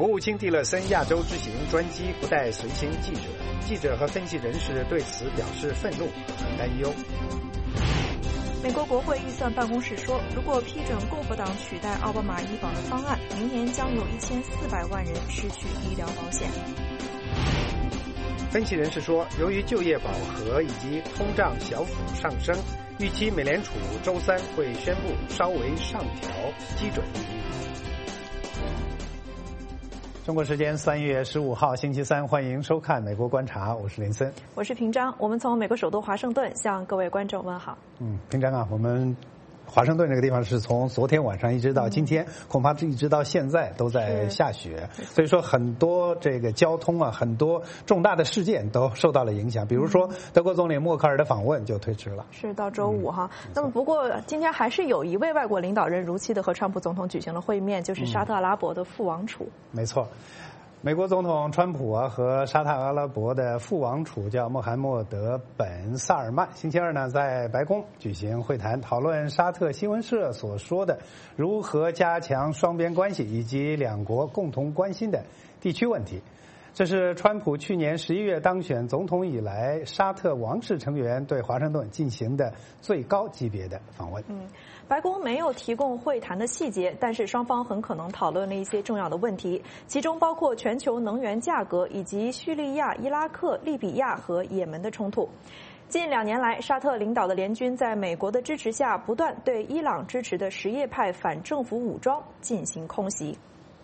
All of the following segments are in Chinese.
国务卿蒂勒森亚洲之行专机不带随行记者，记者和分析人士对此表示愤怒和担忧。 美国国会预算办公室说，如果批准共和党取代奥巴马医保的方案，明年将有1400万人失去医疗保险。 分析人士说，由于就业饱和以及通胀小幅上升，预期美联储周三会宣布稍微上调基准利率。中国时间3月15号星期三，欢迎收看《美国观察》，我是林森， 我是平章。我们从美国首都华盛顿向各位观众问好。 平章啊，我们华盛顿这个地方是从昨天晚上一直到今天，恐怕一直到现在都在下雪，所以说很多这个交通啊，很多重大的事件都受到了影响。比如说德国总理默克尔的访问就推迟了，是到周五哈。那么不过今天还是有一位外国领导人如期的和川普总统举行了会面，就是沙特阿拉伯的副王储。没错。美国总统川普啊和沙特阿拉伯的副王储叫穆罕默德本萨尔曼，星期二呢在白宫举行会谈，讨论沙特新闻社所说的如何加强双边关系以及两国共同关心的地区问题。这是川普去年11月当选总统以来，沙特王室成员对华盛顿进行的最高级别的访问。白宫没有提供会谈的细节，但是双方很可能讨论了一些重要的问题，其中包括全球能源价格以及叙利亚、伊拉克、利比亚和也门的冲突。近2年来，沙特领导的联军在美国的支持下，不断对伊朗支持的什叶派反政府武装进行空袭。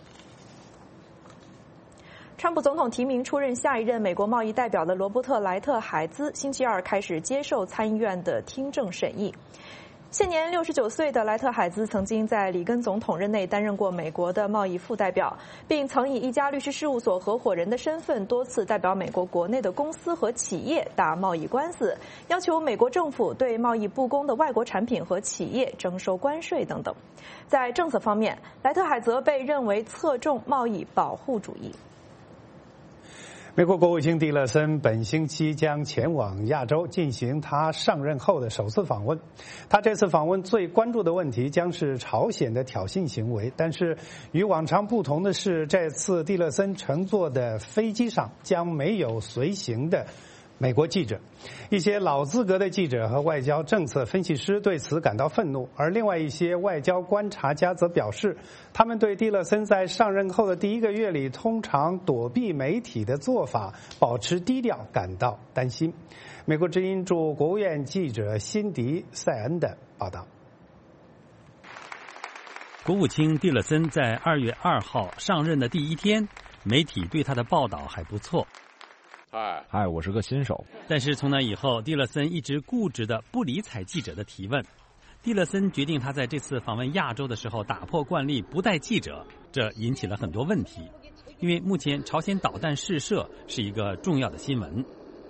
川普总统提名出任下一任美国贸易代表的罗伯特·莱特海兹，星期二开始接受参议院的听证审议。现年69岁的莱特海兹曾经在里根总统任内担任过美国的贸易副代表，并曾以一家律师事务所合伙人的身份多次代表美国国内的公司和企业打贸易官司，要求美国政府对贸易不公的外国产品和企业征收关税等等。在政策方面，莱特海泽被认为侧重贸易保护主义。美国国务卿蒂勒森本星期将前往亚洲进行他上任后的首次访问。他这次访问最关注的问题将是朝鲜的挑衅行为，但是与往常不同的是，这次蒂勒森乘坐的飞机上将没有随行的美国记者。一些老资格的记者和外交政策分析师对此感到愤怒，而另外一些外交观察家则表示，他们对蒂勒森在上任后的第1个月里通常躲避媒体的做法，保持低调感到担心。美国之音驻国务院记者辛迪·塞恩的报道。 国务卿蒂勒森在2月2号上任的第1天，媒体对他的报道还不错。 嗨，我是个新手。 但是从那以后，蒂勒森一直固执地不理睬记者的提问。蒂勒森决定他在这次访问亚洲的时候打破惯例，不带记者，这引起了很多问题。因为目前朝鲜导弹试射是一个重要的新闻。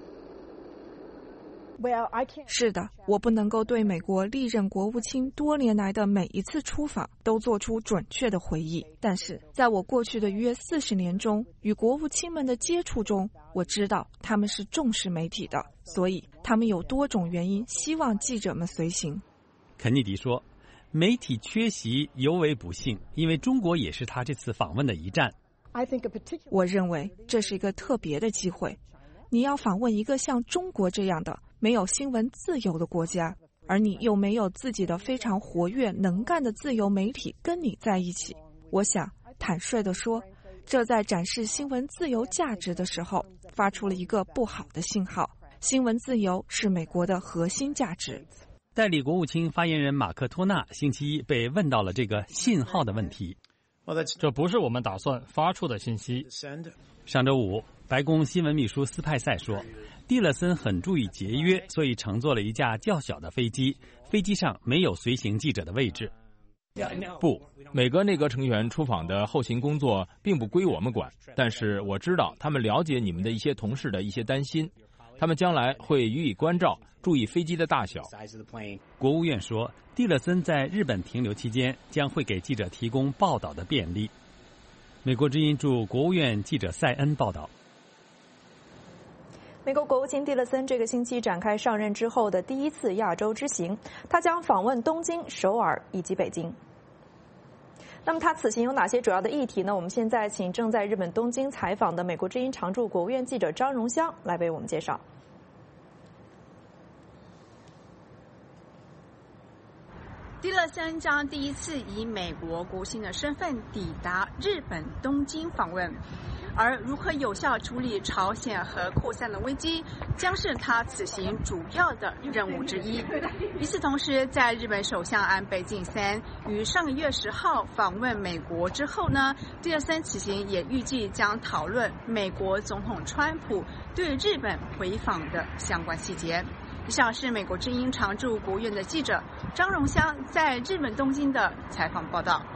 是的，我不能够对美国历任国务卿多年来的每一次出访都做出准确的回忆，但是在我过去的约40年中，与国务卿们的接触中，我知道他们是重视媒体的，所以他们有多种原因希望记者们随行。 肯尼迪说，媒体缺席尤为不幸，因为中国也是他这次访问的一站。 我认为这是一个特别的机会，你要访问一个像中国这样的没有新闻自由的国家，而你又没有自己的非常活跃能干的自由媒体跟你在一起。我想坦率地说，这在展示新闻自由价值的时候发出了一个不好的信号。新闻自由是美国的核心价值。 代理国务卿发言人马克托纳星期一被问到了这个信号的问题。 这不是我们打算发出的信息。 上周五，白宫新闻秘书斯派塞说，蒂勒森很注意节约，所以乘坐了一架较小的飞机，飞机上没有随行记者的位置。 不，每个内阁成员出访的后勤工作并不归我们管，但是我知道他们了解你们的一些同事的一些担心，他们将来会予以关照，注意飞机的大小。 国务院说，蒂勒森在日本停留期间将会给记者提供报道的便利。美国之音驻国务院记者塞恩报道。 美国国务卿蒂勒森这个星期展开上任之后的第1次亚洲之行，他将访问东京、首尔以及北京。 那么他此行有哪些主要的议题呢？我们现在请正在日本东京采访的美国之音常驻国务院记者张荣香来为我们介绍。 蒂勒森将第一次以美国国务卿的身份抵达日本东京访问，而如何有效处理朝鲜核扩散的危机，将是他此行主要的任务之一。与此同时，在日本首相安倍晋三于上个月10号访问美国之后呢，蒂勒森此行也预计将讨论美国总统川普对日本回访的相关细节。以上是美国之音常驻国务院的记者张荣香在日本东京的采访报道。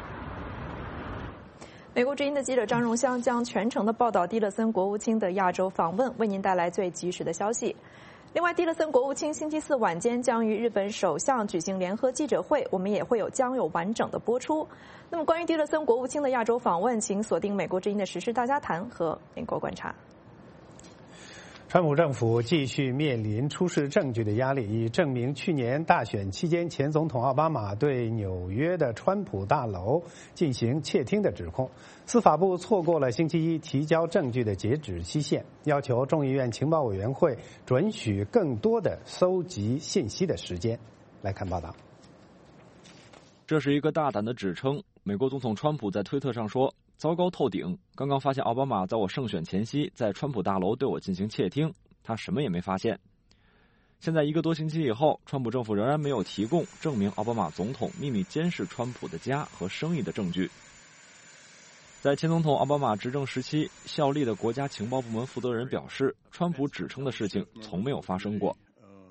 美国之音的记者张荣香将全程的报道蒂勒森国务卿的亚洲访问，为您带来最及时的消息。另外，蒂勒森国务卿星期4晚间将与日本首相举行联合记者会，我们也将有完整的播出。那么，关于蒂勒森国务卿的亚洲访问，请锁定美国之音的时事大家谈和美国观察。 川普政府继续面临出示证据的压力，以证明去年大选期间前总统奥巴马对纽约的川普大楼进行窃听的指控。司法部错过了星期一提交证据的截止期限，要求众议院情报委员会准许更多的搜集信息的时间。来看报道。 这是一个大胆的指称。美国总统川普在推特上说，糟糕透顶，刚刚发现奥巴马在我胜选前夕在川普大楼对我进行窃听，他什么也没发现。现在1个多星期以后，川普政府仍然没有提供证明奥巴马总统秘密监视川普的家和生意的证据。在前总统奥巴马执政时期，效力的国家情报部门负责人表示，川普指称的事情从没有发生过。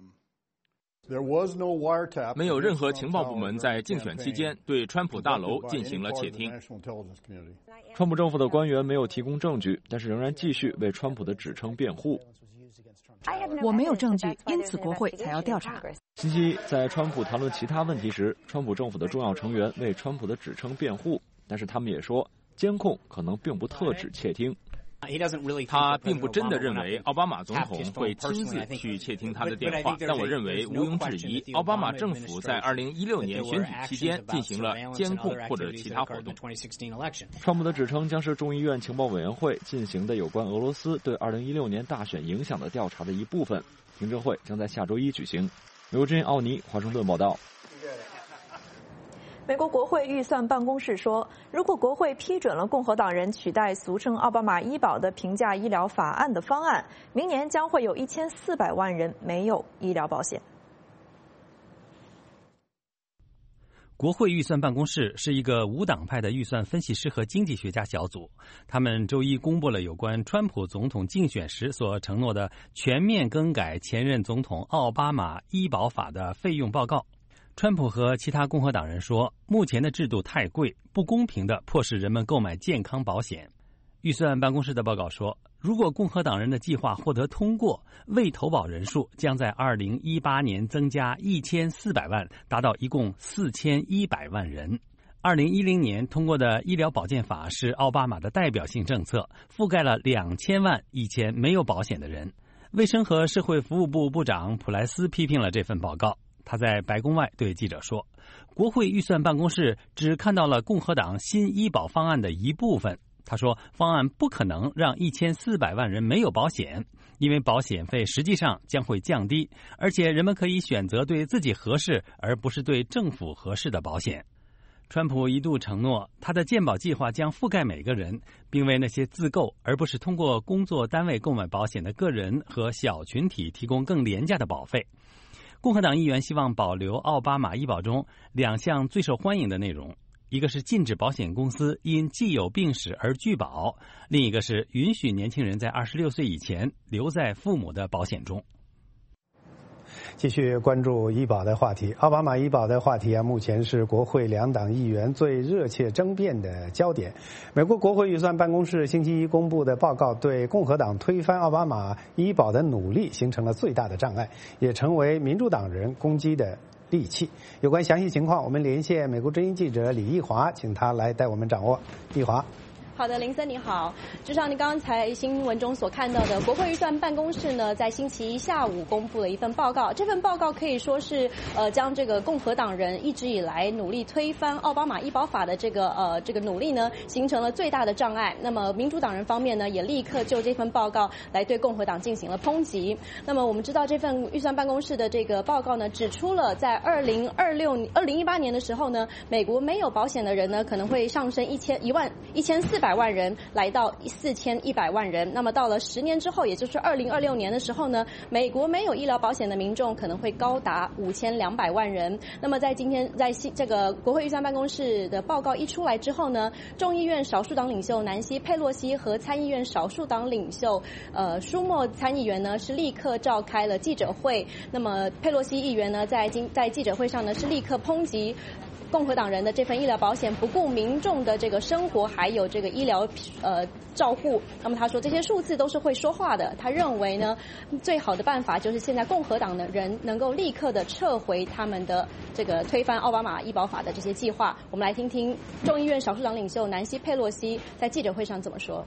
没有任何情报部门在竞选期间对川普大楼进行了窃听。 川普政府的官员没有提供证据，但是仍然继续为川普的指称辩护。 我没有证据，因此国会才要调查。 星期一，在川普谈论其他问题时，川普政府的重要成员为川普的指称辩护，但是他们也说，监控可能并不特指窃听。 他并不真的认为奥巴马总统会亲自去窃听他的电话，但我认为毋庸置疑，奥巴马政府在2016年选举期间进行了监控或者其他活动。 川普的指称将是众议院情报委员会进行的有关俄罗斯对2016年大选影响的调查的一部分。听证会将在下周1举行。美国之音奥尼华盛顿报道。 美国国会预算办公室说，如果国会批准了共和党人取代俗称奥巴马医保的平价医疗法案的方案，明年将会有1400万人没有医疗保险。 国会预算办公室是一个无党派的预算分析师和经济学家小组，他们周一公布了有关川普总统竞选时所承诺的全面更改前任总统奥巴马医保法的费用报告。川普和其他共和党人说，目前的制度太贵，不公平地迫使人们购买健康保险。预算办公室的报告说，如果共和党人的计划获得通过，未投保人数将在2018年增加1400万，达到一共4100万人。2010年通过的医疗保健法是奥巴马的代表性政策，覆盖了2000万以前没有保险的人。卫生和社会服务部部长普莱斯批评了这份报告。他在白宫外对记者说，国会预算办公室只看到了共和党新医保方案的一部分。他说，方案不可能让1400万人没有保险，因为保险费实际上将会降低，而且人们可以选择对自己合适而不是对政府合适的保险。川普一度承诺，他的健保计划将覆盖每个人，并为那些自购而不是通过工作单位购买保险的个人和小群体提供更廉价的保费。共和党议员希望保留奥巴马医保中2项最受欢迎的内容，一个是禁止保险公司因既有病史而拒保，另一个是允许年轻人在26岁以前留在父母的保险中。 继续关注医保的话题，奥巴马医保的话题目前是国会2党议员最热切争辩的焦点。美国国会预算办公室星期一公布的报告对共和党推翻奥巴马医保的努力形成了最大的障碍，也成为民主党人攻击的利器。有关详细情况，我们连线美国之音记者李毅华，请他来带我们掌握。毅华。 好的，林森你好。就像你刚才新闻中所看到的，国会预算办公室呢，在星期一下午公布了一份报告。这份报告可以说是将这个共和党人一直以来努力推翻奥巴马医保法的这个努力呢，形成了最大的障碍。那么民主党人方面呢，也立刻就这份报告来对共和党进行了抨击。那么我们知道这份预算办公室的这个报告呢，指出了在2018年的时候呢，美国没有保险的人呢，可能会上升1400万人，来到4100万人。那么到了10年之后，也就是2026年的时候呢，美国没有医疗保险的民众可能会高达5200万人。那么在今天在这个国会预算办公室的报告一出来之后呢，众议院少数党领袖南希·佩洛西和参议院少数党领袖舒默参议员呢是立刻召开了记者会。那么佩洛西议员呢在记者会上呢是立刻抨击共和党人的这份医疗保险不顾民众的这个生活还有这个医疗照护。那么他说这些数字都是会说话的。他认为呢，最好的办法就是现在共和党的人能够立刻的撤回他们的这个推翻奥巴马医保法的这些计划。我们来听听众议院少数党领袖南希·佩洛西在记者会上怎么说。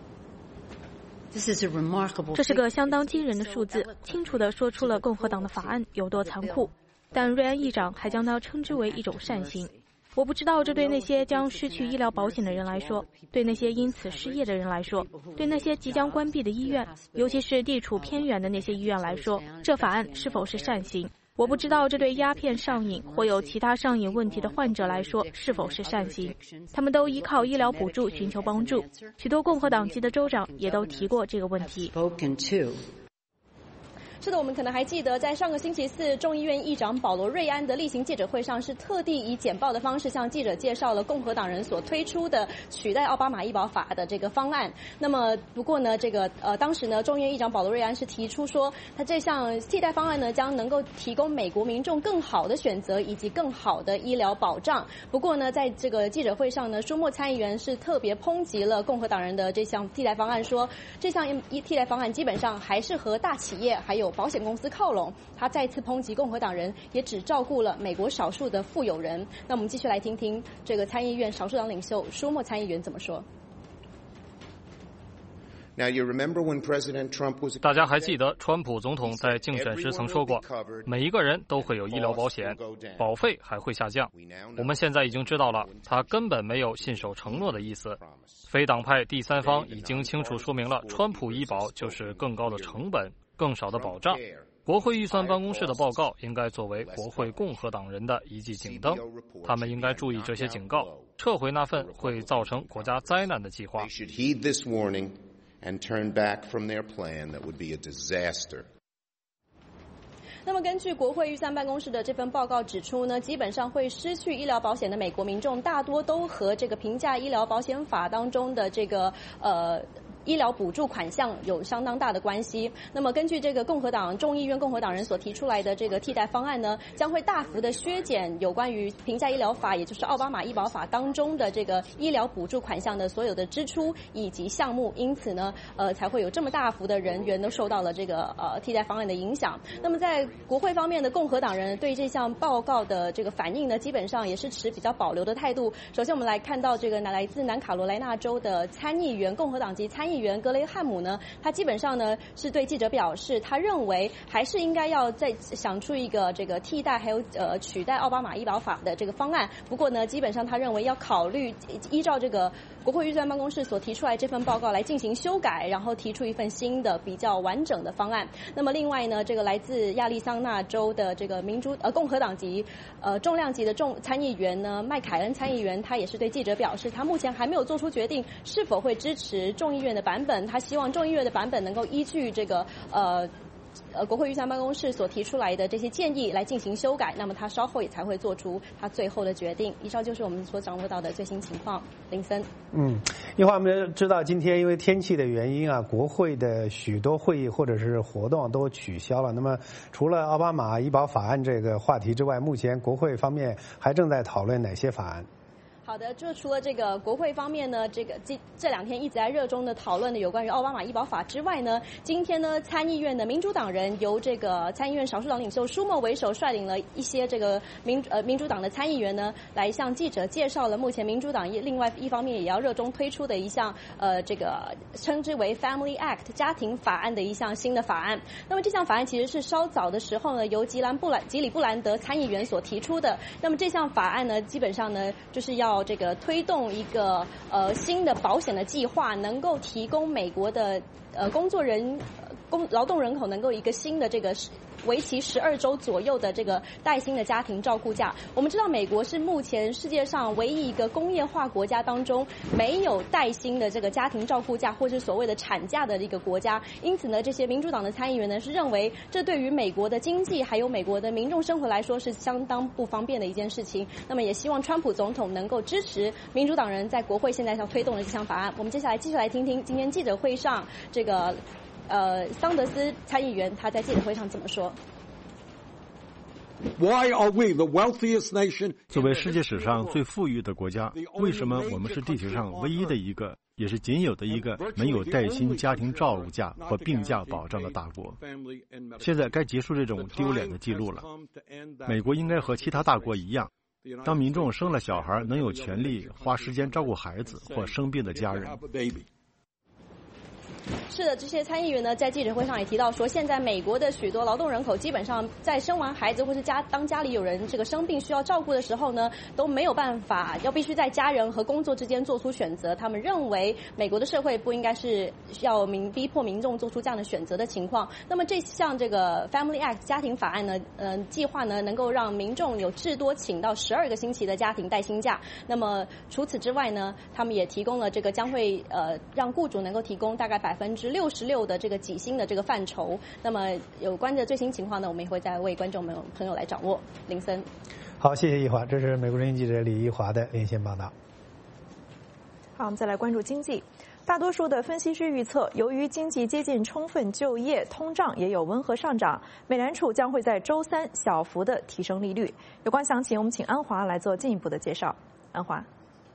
这是个相当惊人的数字，清楚地说出了共和党的法案有多残酷。但瑞安议长还将它称之为一种善行。我不知道这对那些将失去医疗保险的人来说，对那些因此失业的人来说，对那些即将关闭的医院，尤其是地处偏远的那些医院来说，这法案是否是善行。我不知道这对鸦片上瘾或有其他上瘾问题的患者来说是否是善行。他们都依靠医疗补助寻求帮助，许多共和党籍的州长也都提过这个问题。 是的，我们可能还记得，在上个星期四，众议院议长保罗·瑞安的例行记者会上，是特地以简报的方式向记者介绍了共和党人所推出的取代奥巴马医保法的这个方案。那么，不过呢，当时呢，众议院议长保罗·瑞安是提出说，他这项替代方案呢，将能够提供美国民众更好的选择以及更好的医疗保障。不过呢，在这个记者会上呢，舒默参议员是特别抨击了共和党人的这项替代方案，说这项替代方案基本上还是和大企业还有保险公司靠拢。他再次抨击共和党人也只照顾了美国少数的富有人。那我们继续来听听这个参议院少数党领袖舒默参议员怎么说。 大家还记得川普总统在竞选时曾说过，每一个人都会有医疗保险，保费还会下降。我们现在已经知道了，他根本没有信守承诺的意思。非党派第三方已经清楚说明了，川普医保就是更高的成本，更少的保障。国会预算办公室的报告应该作为国会共和党人的一记警灯，他们应该注意这些警告，撤回那份会造成国家灾难的计划。 And turn back from their plan that would be a disaster. 那么根据国会预算办公室的这份报告指出呢，基本上会失去医疗保险的美国民众大多都和这个平价医疗保险法当中的这个医疗补助款项有相当大的关系。那么根据这个众议院共和党人所提出来的这个替代方案呢，将会大幅的削减有关于平价医疗法，也就是奥巴马医保法当中的这个医疗补助款项的所有的支出以及项目，因此呢才会有这么大幅的人员都受到了这个替代方案的影响。那么在国会方面的共和党人对这项报告的这个反应呢，基本上也是持比较保留的态度。首先我们来看到这个来自南卡罗来纳州的参议员共和党籍参议员格雷汉姆呢，他基本上呢是对记者表示，他认为还是应该要再想出一个这个替代还有取代奥巴马医保法的这个方案。不过呢，基本上他认为要考虑依照这个国会预算办公室所提出来这份报告来进行修改，然后提出一份新的比较完整的方案。那么另外呢，这个来自亚利桑那州的这个共和党籍重量级的参议员呢，麦凯恩参议员，他也是对记者表示，他目前还没有做出决定是否会支持众议院的版本。他希望众议院的版本能够依据这个国会预算办公室所提出来的这些建议来进行修改，那么他稍后也才会做出他最后的决定。以上就是我们所掌握到的最新情况。林森， 一会儿我们知道今天因为天气的原因啊，国会的许多会议或者是活动都取消了。那么除了奥巴马医保法案这个话题之外，目前国会方面还正在讨论哪些法案？ 好。 好的，就除了这个国会方面呢，这两天一直在热衷的讨论的有关于奥巴马医保法之外呢，今天呢参议院的民主党人由这个参议院少数党领袖舒默为首，率领了一些这个民主党的参议员呢，来向记者介绍了目前民主党另外一方面也要热衷推出的一项这个称之为 Family Act 家庭法案的一项新的法案。那么这项法案其实是稍早的时候呢，由吉里布兰德参议员所提出的。那么这项法案呢，基本上呢就是要这个推动一个新的保险的计划，能够提供美国的劳动人口能够一个新的这个为期12周左右的这个带薪的家庭照顾假。我们知道美国是目前世界上唯一一个工业化国家当中没有带薪的这个家庭照顾假或是所谓的产假的一个国家，因此呢，这些民主党的参议员呢是认为这对于美国的经济还有美国的民众生活来说是相当不方便的一件事情。那么也希望川普总统能够支持民主党人在国会现在要推动的这项法案。我们接下来继续来听听今天记者会上这个桑德斯参议员他在记者会上怎么说。 作为世界史上最富裕的国家，为什么我们是地球上唯一的一个，也是仅有的一个没有带薪家庭照顾假和病假保障的大国？现在该结束这种丢脸的记录了。美国应该和其他大国一样，当民众生了小孩，能有权利花时间照顾孩子或生病的家人。 是的，这些参议员呢，在记者会上也提到说，现在美国的许多劳动人口基本上在生完孩子或是当家里有人这个生病需要照顾的时候呢，都没有办法，必须在家人和工作之间做出选择。他们认为美国的社会不应该是要逼迫民众做出这样的选择的情况。那么这项这个 Family Act 家庭法案呢，计划呢能够让民众有至多请到12个星期的家庭带薪假。那么除此之外呢，他们也提供了这个将会让雇主能够提供大概66%的这个给薪的这个范畴。那么有关的最新情况呢，我们也会再为观众朋友来掌握。林森， 好，谢谢一华，这是美国之音记者李一华的连线报道。 好，我们再来关注经济。大多数的分析师预测，由于经济接近充分就业，通胀也有温和上涨，美联储将会在周三小幅的提升利率。有关详情，我们请安华来做进一步的介绍。安华。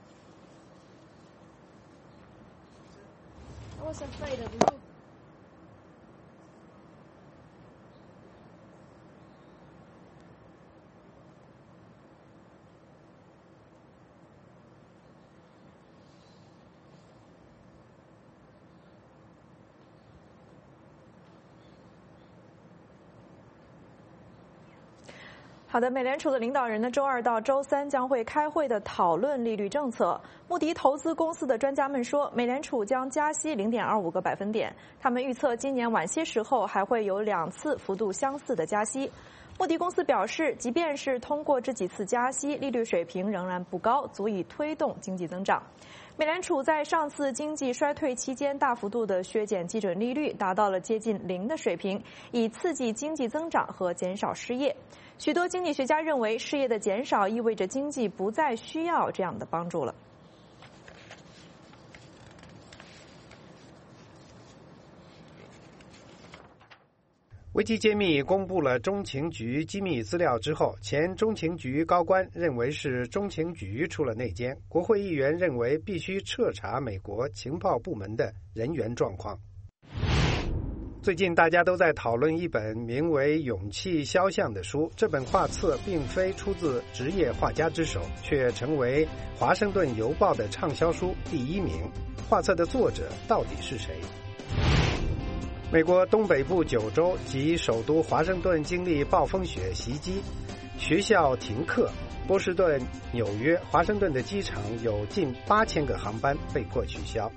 好的，美联储的领导人呢，周二到周三将会开会的讨论利率政策。穆迪投资公司的专家们说，美联储将加息0.25个百分点。他们预测今年晚些时候还会有2次幅度相似的加息。穆迪公司表示，即便是通过这几次加息，利率水平仍然不高，足以推动经济增长。美联储在上次经济衰退期间大幅度的削减基准利率，达到了接近0的水平，以刺激经济增长和减少失业。许多经济学家认为，失业的减少意味着经济不再需要这样的帮助了。 危机揭秘公布了中情局机密资料之后，前中情局高官认为是中情局出了内奸，国会议员认为必须彻查美国情报部门的人员状况。最近大家都在讨论一本名为《勇气肖像》的书，这本画册并非出自职业画家之手，却成为《华盛顿邮报》的畅销书第1名。画册的作者到底是谁？美国东北部9州及首都华盛顿经历暴风雪袭击，学校停课，波士顿、纽约、华盛顿的机场有近8000个航班被迫取消。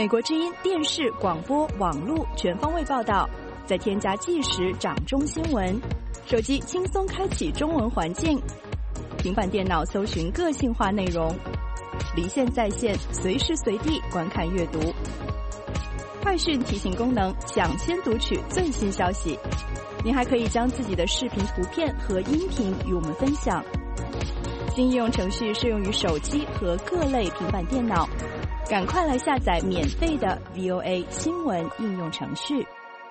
美国之音电视、广播、网络全方位报道，再添加即时掌中新闻，手机轻松开启中文环境，平板电脑搜寻个性化内容，离线在线，随时随地观看阅读。快讯提醒功能，抢先读取最新消息。您还可以将自己的视频、图片和音频与我们分享。新应用程序适用于手机和各类平板电脑，赶快来下载免费的 VOA 新闻应用程序。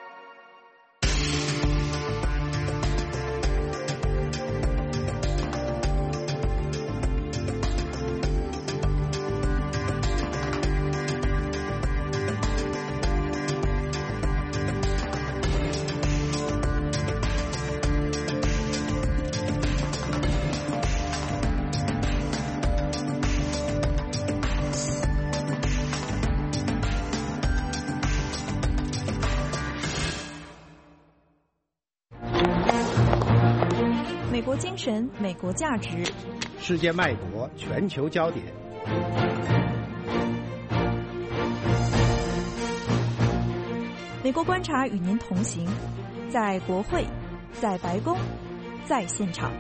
美国精神，美国价值， 世界脉搏，全球焦点。 美国观察与您同行，在国会，在白宫，在现场。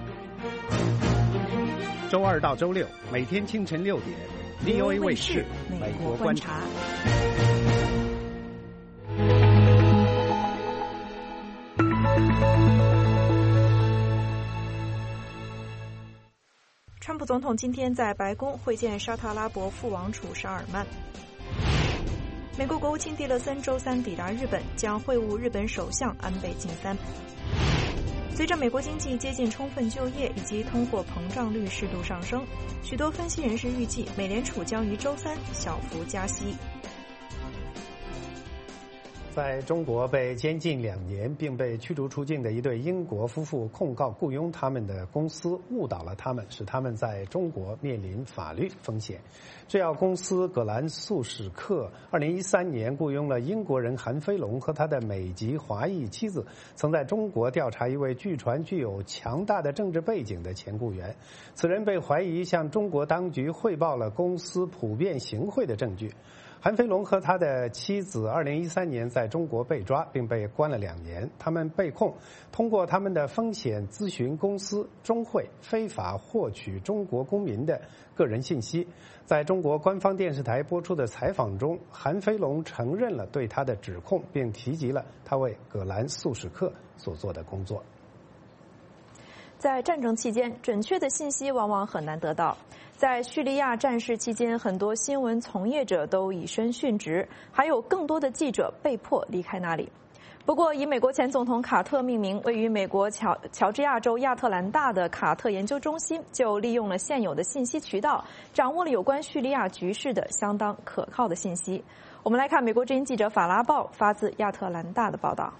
周二到周六每天清晨6点 ，VOA 卫视美国观察。 川普总统今天在白宫会见沙特阿拉伯副王储沙尔曼。美国国务卿蒂勒森周三抵达日本，将会晤日本首相安倍晋三。随着美国经济接近充分就业以及通货膨胀率适度上升，许多分析人士预计美联储将于周三小幅加息。 在中国被监禁2年并被驱逐出境的一对英国夫妇控告雇佣他们的公司误导了他们，使他们在中国面临法律风险。制药公司葛兰素史克2013年雇佣了英国人韩飞龙和他的美籍华裔妻子，曾在中国调查一位据传具有强大的政治背景的前雇员。此人被怀疑向中国当局汇报了公司普遍行贿的证据。韩飞龙和他的妻子2013年在中国被抓，并被关了2年。他们被控通过他们的风险咨询公司中汇非法获取中国公民的个人信息。在中国官方电视台播出的采访中，韩飞龙承认了对他的指控，并提及了他为葛兰素史克所做的工作。 在战争期间，准确的信息往往很难得到。在叙利亚战事期间，很多新闻从业者都以身殉职，还有更多的记者被迫离开那里。不过，以美国前总统卡特命名、位于美国乔治亚州亚特兰大的卡特研究中心，就利用了现有的信息渠道，掌握了有关叙利亚局势的相当可靠的信息。我们来看美国之音记者法拉鲍发自亚特兰大的报道。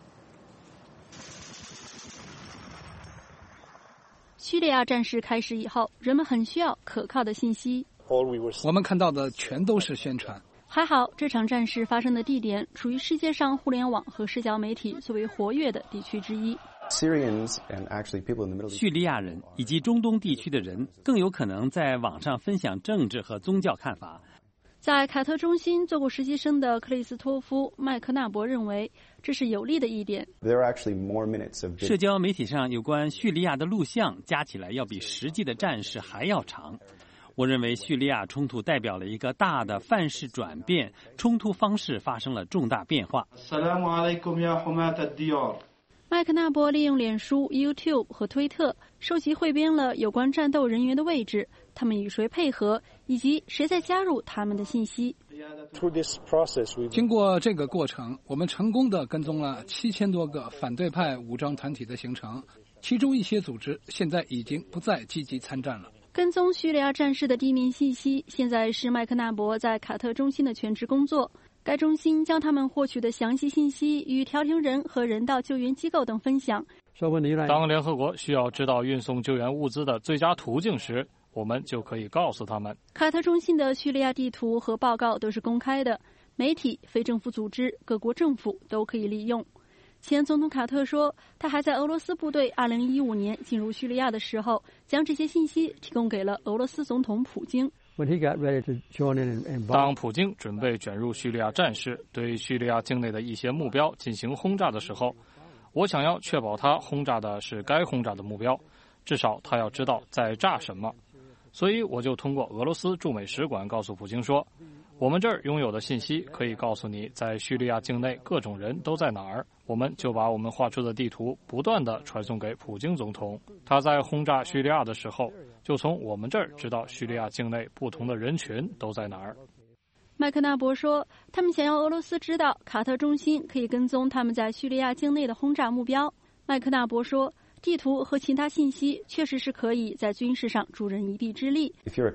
叙利亚战事开始以后，人们很需要可靠的信息。 我们看到的全都是宣传。 还好，这场战事发生的地点处于世界上互联网和社交媒体最为活跃的地区之一。 叙利亚人以及中东地区的人更有可能在网上分享政治和宗教看法。 在凯特中心做过实习生的克里斯托夫·麦克纳伯认为，这是有利的一点。 社交媒体上有关叙利亚的录像加起来要比实际的战事还要长。我认为叙利亚冲突代表了一个大的范式转变，冲突方式发生了重大变化。 麦克纳伯利用脸书、YouTube 和推特收集汇编了有关战斗人员的位置，他们与谁配合，以及谁在加入他们的信息。 经过这个过程，我们成功地跟踪了7000多个反对派武装团体的形成，其中一些组织现在已经不再积极参战了。 跟踪叙利亚战事的地面信息现在是麦克纳伯在卡特中心的全职工作。该中心将他们获取的详细信息与调停人和人道救援机构等分享。 当联合国需要知道运送救援物资的最佳途径时，我们就可以告诉他们。 卡特中心的叙利亚地图和报告都是公开的，媒体、非政府组织、各国政府都可以利用。前总统卡特说，他还在俄罗斯部队2015年进入叙利亚的时候，将这些信息提供给了俄罗斯总统普京。 当普京准备卷入叙利亚战事，对叙利亚境内的一些目标进行轰炸的时候，我想要确保他轰炸的是该轰炸的目标，至少他要知道在炸什么。所以我就通过俄罗斯驻美使馆告诉普京说，我们这儿拥有的信息可以告诉你在叙利亚境内各种人都在哪儿。我们就把我们画出的地图不断地传送给普京总统，他在轰炸叙利亚的时候，就从我们这儿知道叙利亚境内不同的人群都在哪儿。 麦克纳伯说，他们想要俄罗斯知道卡特中心可以跟踪他们在叙利亚境内的轰炸目标。麦克纳伯说，地图和其他信息确实是可以在军事上助人一臂之力。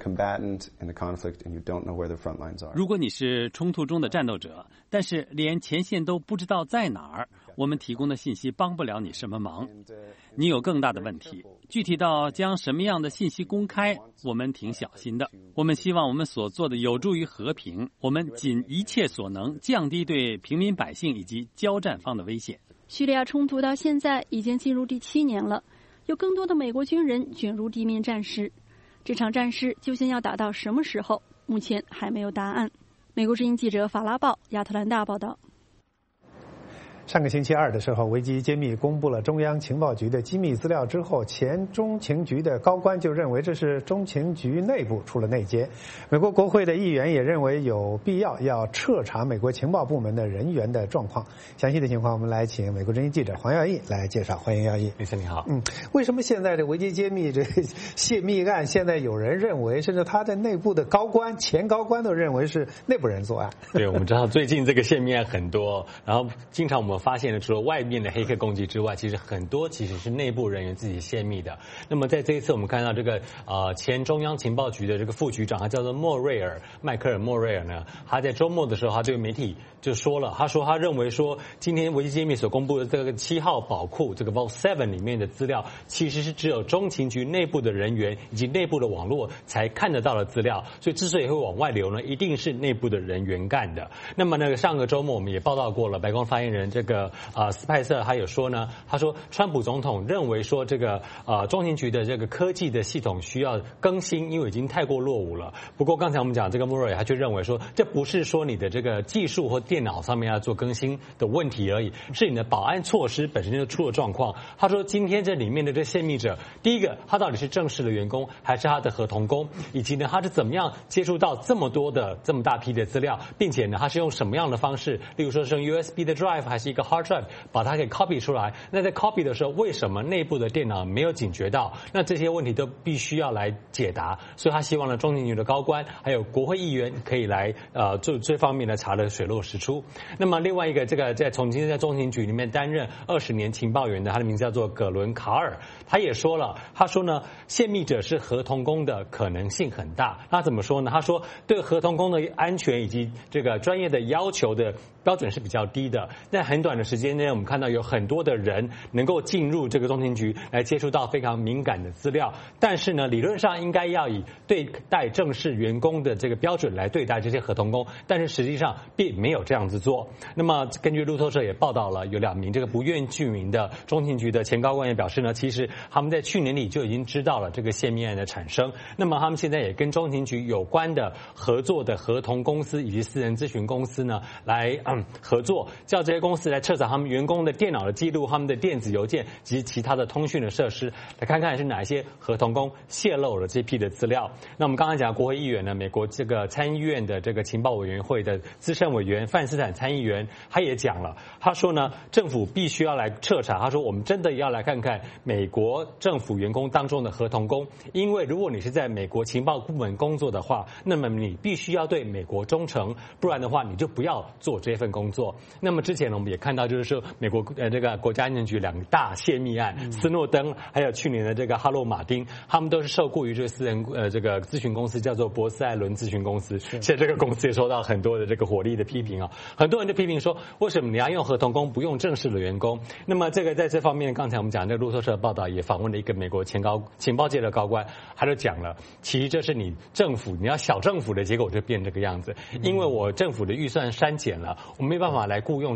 如果你是冲突中的战斗者，但是连前线都不知道在哪儿，我们提供的信息帮不了你什么忙。你有更大的问题，具体到将什么样的信息公开，我们挺小心的。我们希望我们所做的有助于和平，我们尽一切所能降低对平民百姓以及交战方的危险。 叙利亚冲突到现在已经进入第7年了，有更多的美国军人卷入地面战事。这场战事究竟要打到什么时候，目前还没有答案。美国之音记者法拉报亚特兰大报道。 上个星期二的时候，维基揭秘公布了中央情报局的机密资料之后，前中情局的高官就认为这是中情局内部出了内奸。美国国会的议员也认为有必要彻查美国情报部门的人员的状况。详细的情况，我们来请美国之音记者黄耀义来介绍。欢迎耀义。 李森你好。 为什么现在这维基揭秘这泄密案，现在有人认为，甚至他的内部的高官、前高官都认为是内部人作案？ 对，我们知道最近这个泄密案很多，然后经常我们发现了，除了外面的黑客攻击之外，其实很多其实是内部人员自己泄密的。那么在这一次，我们看到这个前中央情报局的这个副局长，他叫做迈克尔·莫瑞尔呢，他在周末的时候，他对媒体就说了，他说他认为说，今天维基揭秘所公布的这个7号宝库这个 Vault 7里面的资料，其实是只有中情局内部的人员以及内部的网络才看得到的资料，所以之所以会往外流呢，一定是内部的人员干的。那么呢，上个周末我们也报道过了，白宫发言人这个斯派瑟他有说呢，他说川普总统认为说这个中情局的这个科技的系统需要更新，因为已经太过落伍了。不过刚才我们讲这个莫瑞他却认为说，这不是说你的这个技术或电脑上面要做更新的问题而已，是你的保安措施本身就出了状况。他说今天这里面的这泄密者，第一个他到底是正式的员工还是他的合同工，以及呢他是怎么样接触到这么大批的资料，并且呢他是用什么样的方式，例如说是用 USB 的 drive 还是一个 hard drive 把它给 copy 出来。那在 copy 的时候，为什么内部的电脑没有警觉到？那这些问题都必须要来解答。所以他希望呢，中情局的高官还有国会议员可以来做这方面的查得水落石出。那么另外一个，这个曾经在中情局里面担任20年情报员的，他的名字叫做葛伦卡尔，他也说了，他说呢，泄密者是合同工的可能性很大。他怎么说呢？他说对合同工的安全以及这个专业的要求的标准是比较低的。在很短的时间内，我们看到有很多的人能够进入这个中情局来接触到非常敏感的资料，但是呢，理论上应该要以对待正式员工的这个标准来对待这些合同工，但是实际上并没有这样子做。那么根据路透社也报道了，有2名这个不愿具名的中情局的前高官也表示呢，其实他们在去年底就已经知道了这个泄密案的产生。那么他们现在也跟中情局有关的合作的合同公司以及私人咨询公司呢来合作，叫这些公司来彻查他们员工的电脑的记录、他们的电子邮件及其他的通讯的设施，来看看是哪一些合同工泄露了这批的资料。那我们刚才讲国会议员呢，美国这个参议院的这个情报委员会的资深委员范斯坦参议员，他也讲了，他说呢，政府必须要来彻查。他说我们真的要来看看美国政府员工当中的合同工，因为如果你是在美国情报部门工作的话，那么你必须要对美国忠诚，不然的话你就不要做这份工作。那么之前呢，我们也看到就是说美国这个国家安全局2个大泄密案，斯诺登还有去年的这个哈洛马丁，他们都是受雇于这个私人这个咨询公司叫做博斯艾伦咨询公司。现在这个公司也受到很多的这个火力的批评啊，很多人就批评说，为什么你要用合同工不用正式的员工？那么这个在这方面，刚才我们讲这个路透社的报道也访问了一个美国情报界的高官，他就讲了，其实这是你政府你要小政府的结果就变这个样子，因为我政府的预算删减了，我没办法来雇用正式的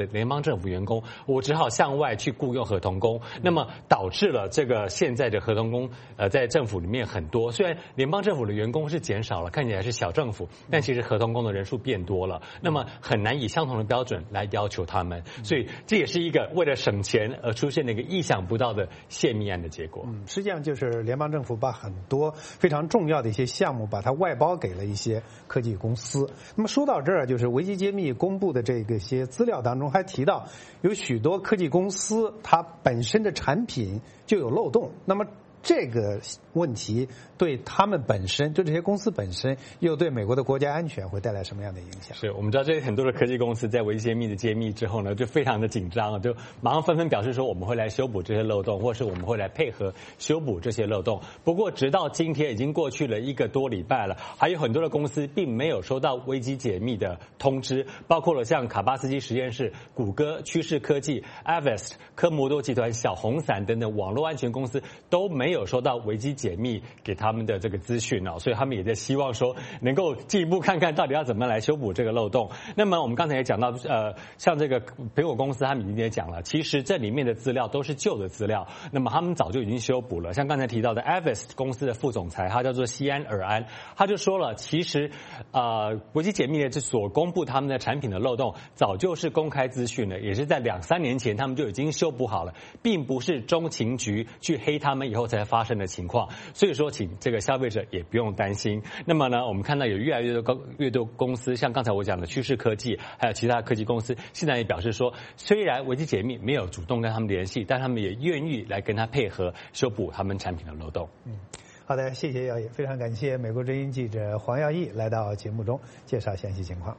的联邦政府员工，我只好向外去雇佣合同工，那么导致了这个现在的合同工在政府里面很多。虽然联邦政府的员工是减少了，看起来是小政府，但其实合同工的人数变多了，那么很难以相同的标准来要求他们，所以这也是一个为了省钱而出现的一个意想不到的泄密案的结果。 实际上就是联邦政府把很多非常重要的一些项目把它外包给了一些科技公司。那么说到这儿，就是维基解密公布的这个些资料当中还提到，有许多科技公司它本身的产品就有漏洞。那么这个问题对他们本身，对这些公司本身，又对美国的国家安全会带来什么样的影响？ 是我们知道，这很多的科技公司在维基解密的揭秘之后呢，就非常的紧张，就马上纷纷表示说我们会来修补这些漏洞，或是我们会来配合修补这些漏洞。不过，直到今天已经过去了1个多礼拜了，还有很多的公司并没有收到维基解密的通知，包括了像卡巴斯基实验室、谷歌、趋势科技、Avast、科摩多集团、小红伞等等网络安全公司都没有收到维基解密给他们的这个资讯哦，所以他们也在希望说能够进一步看看到底要怎么来修补这个漏洞。那么我们刚才也讲到，像这个苹果公司，他们已经也讲了，其实这里面的资料都是旧的资料，那么他们早就已经修补了。像刚才提到的 Avast 公司的副总裁，他叫做西安尔安，他就说了，其实维基解密的所公布他们的产品的漏洞，早就是公开资讯了，也是在2-3年前他们就已经修补好了，并不是中情局去黑他们以后才发生的情况。所以说，请这个消费者也不用担心。那么呢，我们看到有越来越多公司，像刚才我讲的趋势科技，还有其他科技公司，现在也表示说，虽然维基解密没有主动跟他们联系，但他们也愿意来跟他配合修补他们产品的漏洞。 好的，谢谢耀义，非常感谢美国之音记者黄耀义来到节目中介绍详细情况。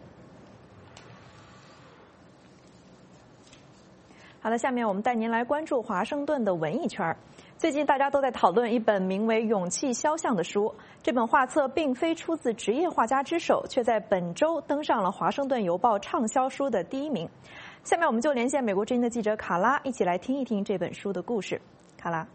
好了，下面我们带您来关注华盛顿的文艺圈。最近大家都在讨论一本名为《勇气肖像》的书，这本画册并非出自职业画家之手，却在本周登上了《华盛顿邮报》畅销书的第1名。下面我们就连线美国之音的记者卡拉，一起来听一听这本书的故事。卡拉。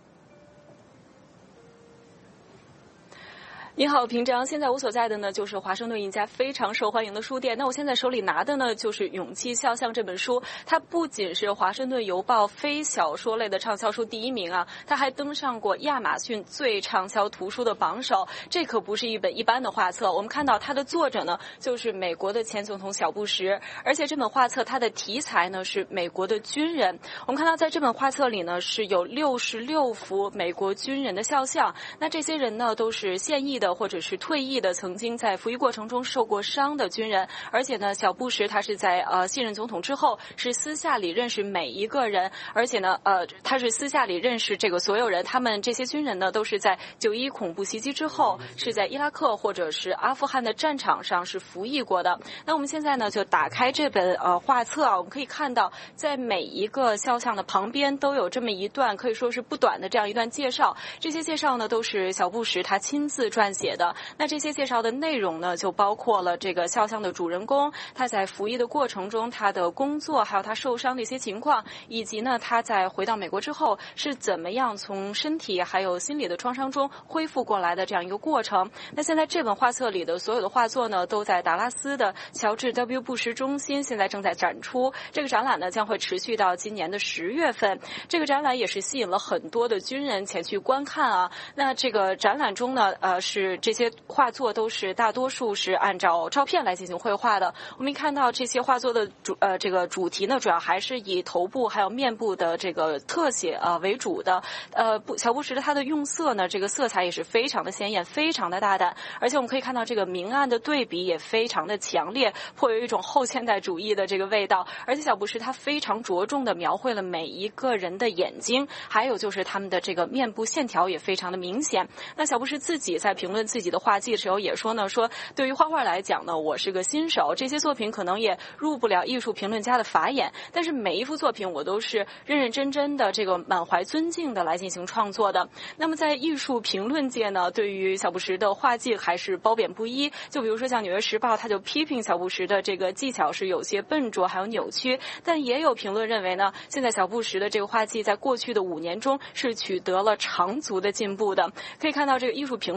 你好，平章。现在我所在的呢，就是华盛顿一家非常受欢迎的书店。那我现在手里拿的呢，就是《勇气肖像》这本书。它不仅是华盛顿邮报非小说类的畅销书第1名啊，它还登上过亚马逊最畅销图书的榜首。这可不是一本一般的画册。我们看到它的作者呢，就是美国的前总统小布什，而且这本画册它的题材呢是美国的军人。我们看到在这本画册里呢，是有66幅美国军人的肖像。那这些人呢，都是现役的或者是退役的，曾经在服役过程中受过伤的军人。而且呢，小布什他是在卸任总统之后，是私下里认识每一个人，而且呢他是私下里认识这个所有人。他们这些军人呢，都是在9/11恐怖袭击之后，是在伊拉克或者是阿富汗的战场上是服役过的。那我们现在呢，就打开这本画册啊，我们可以看到，在每一个肖像的旁边都有这么一段可以说是不短的这样一段介绍。这些介绍呢，都是小布什他亲自撰写的。那这些介绍的内容呢，就包括了这个肖像的主人公他在服役的过程中他的工作，还有他受伤的一些情况，以及呢他在回到美国之后是怎么样从身体还有心理的创伤中恢复过来的这样一个过程。那现在这本画册里的所有的画作呢，都在达拉斯的乔治 W 布什中心现在正在展出。这个展览呢将会持续到今年的10月份。这个展览也是吸引了很多的军人前去观看啊。那这个展览中呢是这些画作都是大多数是按照照片来进行绘画的。我们看到这些画作的这个主题呢，主要还是以头部还有面部的这个特写为主的。小布什的他的用色呢，这个色彩也是非常的鲜艳，非常的大胆。而且我们可以看到这个明暗的对比也非常的强烈，颇有一种后现代主义的这个味道。而且小布什他非常着重的描绘了每一个人的眼睛，还有就是他们的这个面部线条也非常的明显。那小布什自己在评论自己的画技的时候也说呢，说对于画画来讲呢，我是个新手，这些作品可能也入不了艺术评论家的法眼，但是每一幅作品我都是认认真真的这个满怀尊敬的来进行创作的。那么在艺术评论界呢，对于小布什的画技还是褒贬不一。就比如说像《纽约时报》，他就批评小布什的这个技巧是有些笨拙还有扭曲，但也有评论认为呢，现在小布什的这个画技在过去的5年中是取得了长足的进步的。可以看到这个艺术评论家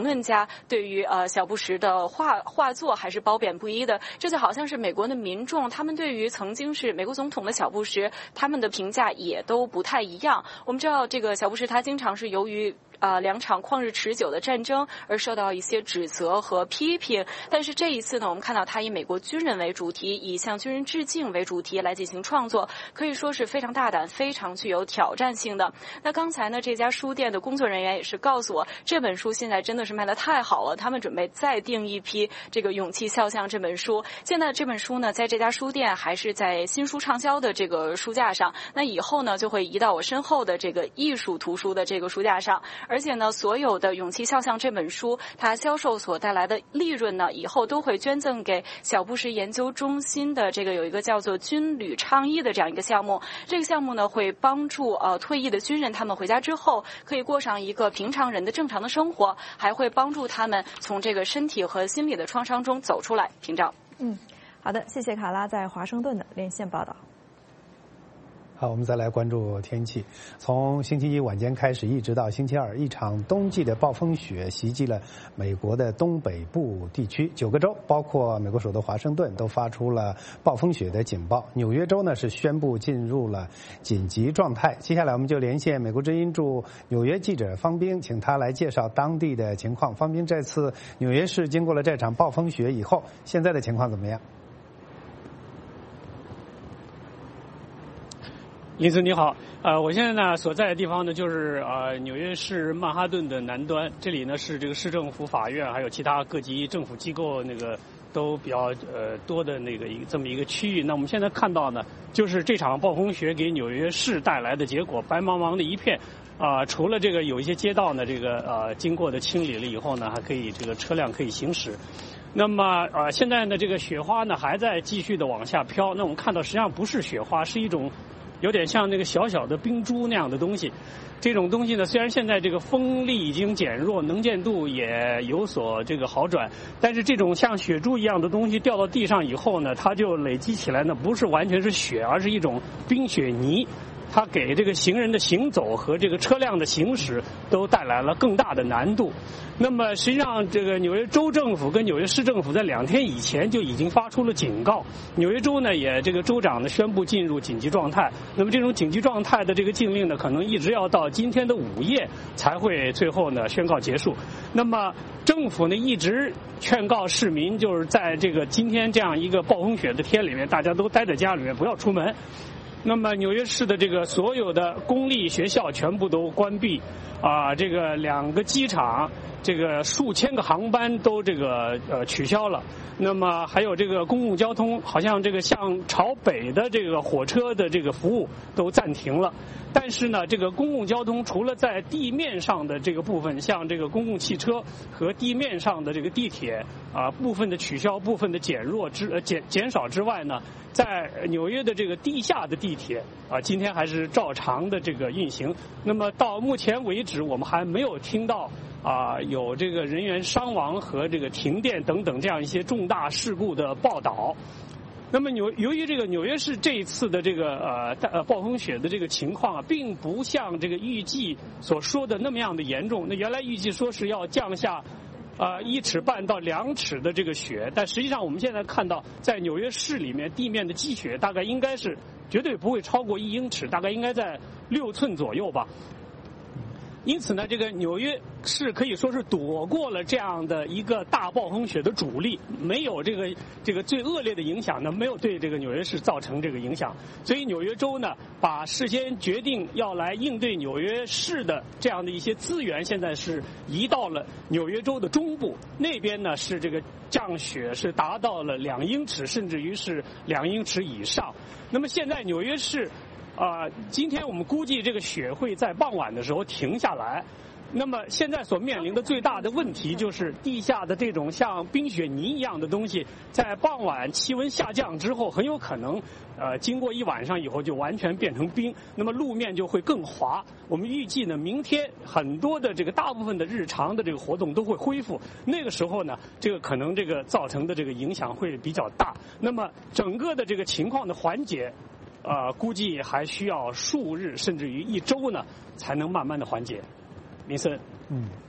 他对于小布什的画作还是褒贬不一的。这就好像是美国的民众，他们对于曾经是美国总统的小布什，他们的评价也都不太一样。我们知道这个小布什他经常是由于2场旷日持久的战争而受到一些指责和批评，但是这一次呢，我们看到他以美国军人为主题，以向军人致敬为主题来进行创作，可以说是非常大胆，非常具有挑战性的。那刚才呢，这家书店的工作人员也是告诉我，这本书现在真的是卖得太好了，他们准备再订一批这个《勇气肖像》这本书。现在这本书呢，在这家书店还是在新书畅销的这个书架上，那以后呢，就会移到我身后的这个艺术图书的这个书架上。而且呢，所有的《勇气肖像》这本书，它销售所带来的利润呢，以后都会捐赠给小布什研究中心的这个有一个叫做军旅倡议的这样一个项目。这个项目呢，会帮助退役的军人他们回家之后可以过上一个平常人的正常的生活，还会帮助他们从这个身体和心理的创伤中走出来。屏障。 好的，谢谢卡拉在华盛顿的连线报道。 好，我们再来关注天气。从星期一晚间开始，一直到星期二，一场冬季的暴风雪袭击了美国的东北部地区，9个州，包括美国首都华盛顿，都发出了暴风雪的警报。纽约州呢是宣布进入了紧急状态。接下来我们就连线美国之音驻纽约记者方冰，请他来介绍当地的情况。方冰，这次纽约市经过了这场暴风雪以后，现在的情况怎么样？ 林森你好，我现在呢所在的地方呢就是纽约市曼哈顿的南端，这里呢是这个市政府、法院还有其他各级政府机构那个都比较多的那个这么一个区域。那我们现在看到呢，就是这场暴风雪给纽约市带来的结果，白茫茫的一片。除了这个有一些街道呢，这个经过的清理了以后呢，还可以这个车辆可以行驶。那么现在呢这个雪花呢还在继续的往下飘。那我们看到实际上不是雪花，是一种有点像那个小小的冰珠那样的东西。这种东西呢，虽然现在这个风力已经减弱，能见度也有所这个好转，但是这种像雪珠一样的东西掉到地上以后呢，它就累积起来呢，不是完全是雪，而是一种冰雪泥。它给这个行人的行走和这个车辆的行驶都带来了更大的难度。那么实际上这个纽约州政府跟纽约市政府在2天以前就已经发出了警告，纽约州呢也这个州长呢宣布进入紧急状态。那么这种紧急状态的这个禁令呢，可能一直要到今天的午夜才会最后呢宣告结束。那么政府呢一直劝告市民，就是在这个今天这样一个暴风雪的天里面，大家都待在家里面，不要出门。那么纽约市的这个所有的公立学校全部都关闭，这个2个机场，这个数千个航班都这个取消了。那么还有这个公共交通，好像这个向朝北的这个火车的这个服务都暂停了。但是呢，这个公共交通除了在地面上的这个部分，像这个公共汽车和地面上的这个地铁部分的取消、部分的减少之外呢，在纽约的这个地下的地铁今天还是照常的这个运行。那么到目前为止，我们还没有听到有这个人员伤亡和这个停电等等这样一些重大事故的报道。那么由于这个纽约市这一次的这个暴风雪的这个情况并不像这个预计所说的那么样的严重。那原来预计说是要降下1尺半到2尺的这个雪，但实际上我们现在看到，在纽约市里面地面的积雪大概应该是绝对不会超过1英尺，大概应该在6寸左右吧。因此呢，这个纽约市可以说是躲过了这样的一个大暴风雪的主力，没有这个最恶劣的影响呢，没有对这个纽约市造成这个影响。所以纽约州呢，把事先决定要来应对纽约市的这样的一些资源，现在是移到了纽约州的中部那边呢，是这个降雪是达到了2英尺，甚至于是2英尺以上。那么现在纽约市今天我们估计这个雪会在傍晚的时候停下来。那么现在所面临的最大的问题就是地下的这种像冰雪泥一样的东西，在傍晚气温下降之后，很有可能经过1晚上以后就完全变成冰，那么路面就会更滑。我们预计呢，明天很多的这个大部分的日常的这个活动都会恢复，那个时候呢，这个可能这个造成的这个影响会比较大。那么整个的这个情况的缓解估计还需要数日甚至于1周呢，才能慢慢的缓解。林森，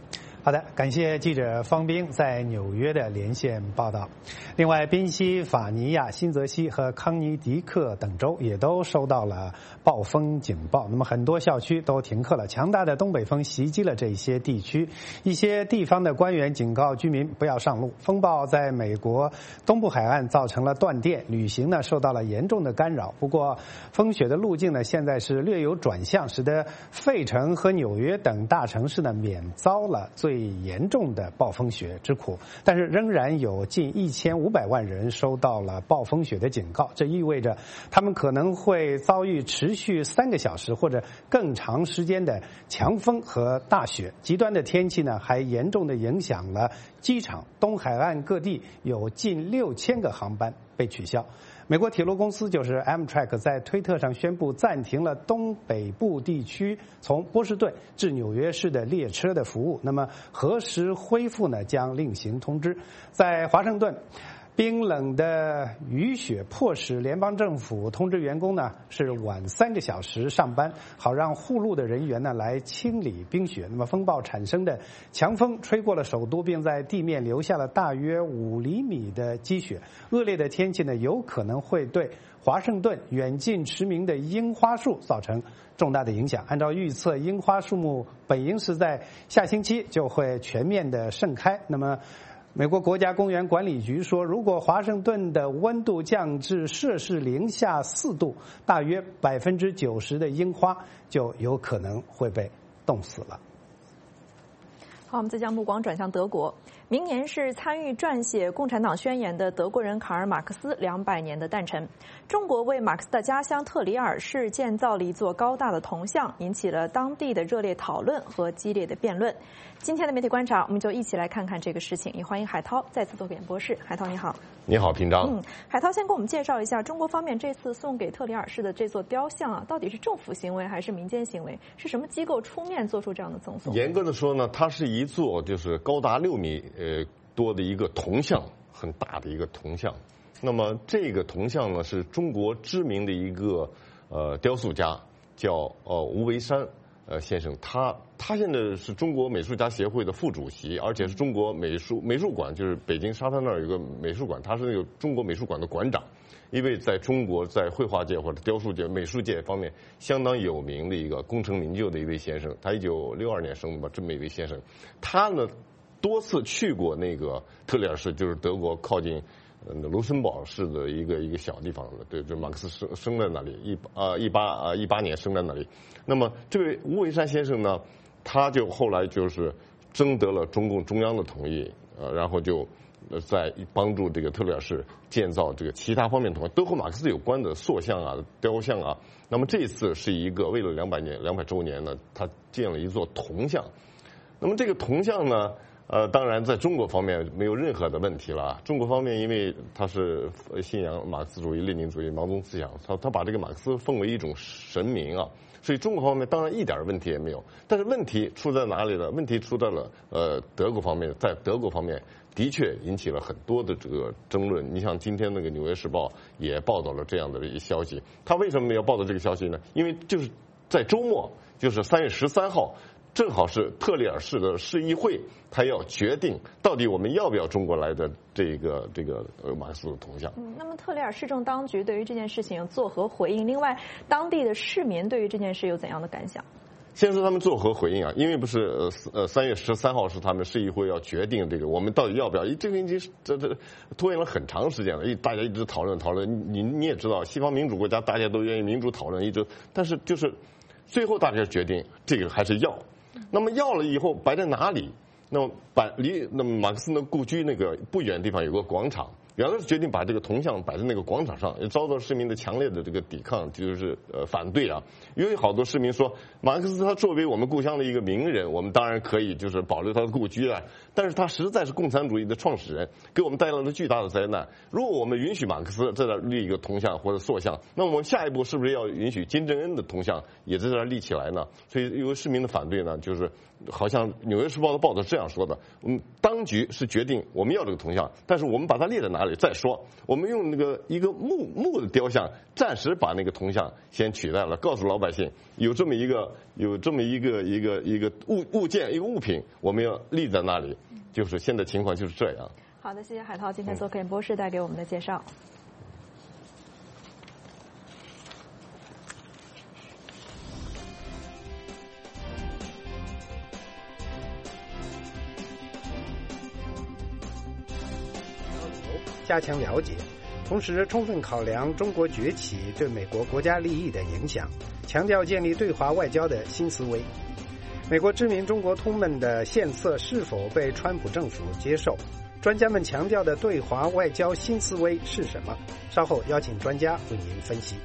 好的，感谢记者方冰在纽约的连线报道。另外，宾夕法尼亚、新泽西和康尼狄克等州也都收到了暴风警报，那么很多校区都停课了。强大的东北风袭击了这些地区，一些地方的官员警告居民不要上路。风暴在美国东部海岸造成了断电，旅行呢受到了严重的干扰。不过，风雪的路径呢现在是略有转向，使得费城和纽约等大城市呢免遭了最严重的暴风雪之苦，但是仍然有近1500万人收到了暴风雪的警告，这意味着他们可能会遭遇持续3个小时或者更长时间的强风和大雪。极端的天气呢，还严重的影响了机场，东海岸各地有近6000个航班被取消。美国铁路公司就是 Amtrak 在推特上宣布暂停了东北部地区从波士顿至纽约市的列车的服务。那么何时恢复呢？将另行通知。在华盛顿，冰冷的雨雪迫使联邦政府通知员工呢是晚3个小时上班，好让护路的人员呢来清理冰雪。那么风暴产生的强风吹过了首都，并在地面留下了大约5厘米的积雪。恶劣的天气呢有可能会对华盛顿远近驰名的樱花树造成重大的影响。按照预测，樱花树木本应是在下星期就会全面的盛开。那么美国国家公园管理局说，如果华盛顿的温度降至摄氏-4度，大约90%的樱花就有可能会被冻死了。 好，我们再将目光转向德国。明年是参与撰写《共产党宣言》的德国人卡尔·马克思200年的诞辰。中国为马克思的家乡特里尔市建造了一座高大的铜像，引起了当地的热烈讨论和激烈的辩论。今天的媒体观察，我们就一起来看看这个事情。也欢迎海涛再次做演播室。海涛你好。 你好，平章。 海涛先给我们介绍一下中国方面这次送给特里尔市的这座雕像啊，到底是政府行为还是民间行为？是什么机构出面做出这样的赠送？ 严格的说呢，它是一座就是高达6米多的一个铜像，很大的一个铜像。那么这个铜像呢，是中国知名的一个雕塑家，叫吴为山先生。他现在是中国美术家协会的副主席，而且是中国美术馆，就是北京沙滩那儿有个美术馆，他是那个中国美术馆的馆长。一位在中国在绘画界或者雕塑界、美术界方面相当有名的一个功成名就的一位先生。他1962年生的吧，这么一位先生。他呢多次去过那个特里尔市，就是德国靠近卢森堡市的一个小地方了。对，就马克思生在那里，18年生在那里。那么这位吴为山先生呢，他就后来就是征得了中共中央的同意，然后就在帮助这个特里尔市建造这个其他方面都和马克思有关的塑像啊、雕像啊。那么这一次是一个为了200周年呢，他建了一座铜像。那么这个铜像呢，当然在中国方面没有任何的问题了。中国方面因为他是信仰马克思主义、列宁主义、毛泽东思想，他把这个马克思奉为一种神明啊，所以中国方面当然一点问题也没有。但是问题出在哪里呢？问题出在了德国方面，在德国方面的确引起了很多的这个争论。你像今天那个《纽约时报》也报道了这样的一消息。他为什么要报道这个消息呢？因为就是在周末，就是3月13号。正好是特里尔市的市议会，他要决定到底我们要不要中国来的这个马克思的铜像。 那么特里尔市政当局对于这件事情作何回应？另外，当地的市民对于这件事有怎样的感想？ 先说他们作何回应啊？因为不是3月13号是他们市议会要决定这个我们到底要不要？这个已经这拖延了很长时间了，大家一直讨论。你也知道，西方民主国家大家都愿意民主讨论，但是就是最后大家决定这个还是要。那么要了以后摆在哪里？那么离马克思的故居那个不远的地方有个广场，原来是决定把这个铜像摆在那个广场上，也遭到市民的强烈的这个抵抗，就是反对啊。因为好多市民说，马克思他作为我们故乡的一个名人，我们当然可以就是保留他的故居啊，但是他实在是共产主义的创始人，给我们带来了巨大的灾难。如果我们允许马克思在这立一个铜像或者塑像，那我们下一步是不是要允许金正恩的铜像也在这立起来呢？所以因为市民的反对呢，就是好像《纽约时报》的报道这样说的：当局是决定我们要这个铜像，但是我们把它列在哪哪里再说。我们用那个一个木的雕像，暂时把那个铜像先取代了，告诉老百姓有这么一个物件一个物品，我们要立在那里。就是现在情况就是这样。 好的，谢谢海涛今天做客演播室带给我们的介绍。 加强了解，同时充分考量中国崛起对美国国家利益的影响，强调建立对华外交的新思维。美国知名中国通们的献策是否被川普政府接受？专家们强调的对华外交新思维是什么？稍后邀请专家为您分析。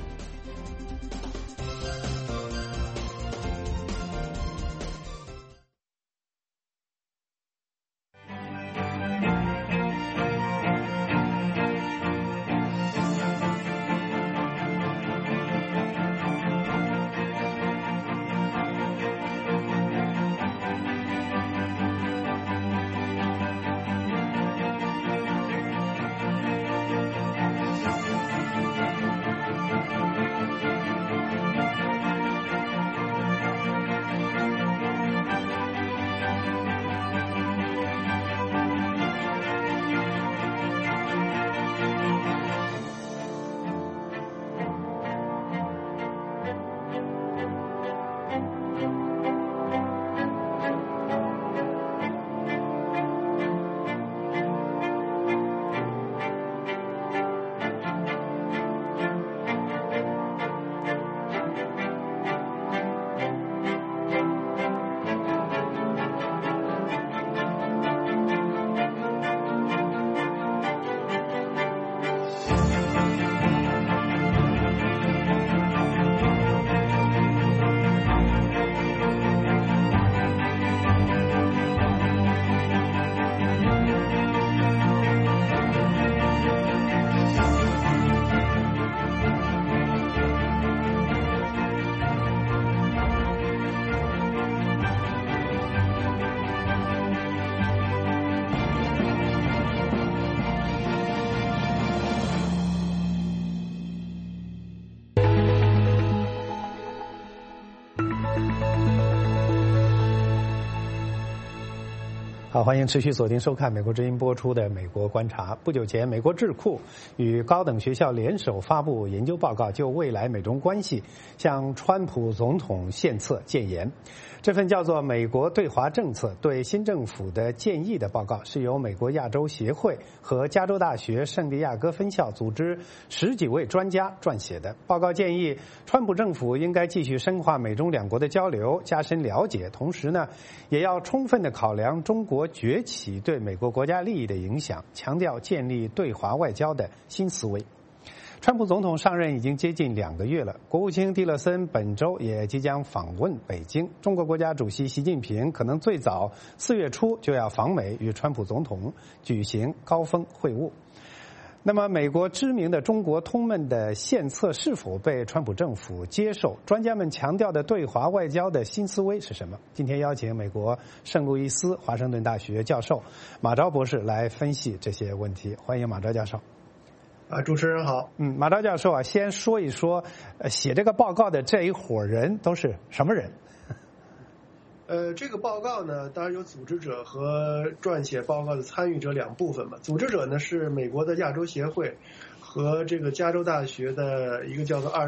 好，欢迎持续锁定收看美国之音播出的《美国观察》。不久前，美国智库与高等学校联手发布研究报告，就未来美中关系向川普总统献策建言。这份叫做《美国对华政策对新政府的建议》的报告，是由美国亚洲协会和加州大学圣地亚哥分校组织10几位专家撰写的。报告建议，川普政府应该继续深化美中两国的交流，加深了解，同时呢，也要充分的考量中国崛起对美国国家利益的影响，强调建立对华外交的新思维。川普总统上任已经接近2个月了，国务卿蒂勒森本周也即将访问北京。中国国家主席习近平可能最早4月初就要访美，与川普总统举行高峰会晤。那么，美国知名的中国通们的献策是否被川普政府接受？专家们强调的对华外交的新思维是什么？今天邀请美国圣路易斯华盛顿大学教授马昭博士来分析这些问题。欢迎马昭教授。 主持人好。 马昭教授啊，先说一说，写这个报告的这一伙人都是什么人？ 这个报告呢，当然有组织者和撰写报告的参与者2部分嘛。组织者呢是美国的亚洲协会和这个加州大学的一个叫做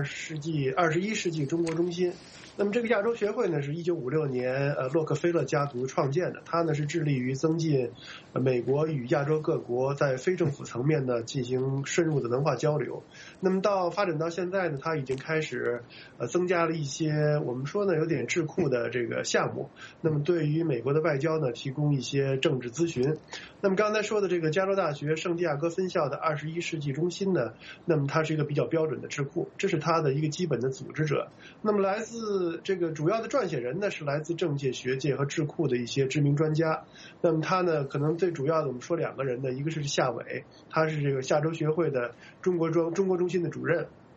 21世纪中国中心。那么这个亚洲协会呢，是1956年洛克菲勒家族创建的，它呢是致力于增进美国与亚洲各国在非政府层面呢进行深入的文化交流。那么发展到现在呢，它已经开始增加了一些我们说呢有点智库的这个项目，那么对于美国的外交呢提供一些政治咨询。那么刚才说的这个加州大学圣地亚哥分校的21世纪中心呢，那么它是一个比较标准的智库，这是它的一个基本的组织者。那么来自这个主要的撰写人呢是来自政界、学界和智库的一些知名专家。那么他呢可能最主要的我们说2个人呢，一个是夏伟，他是这个亚洲学会的中国中心的主任。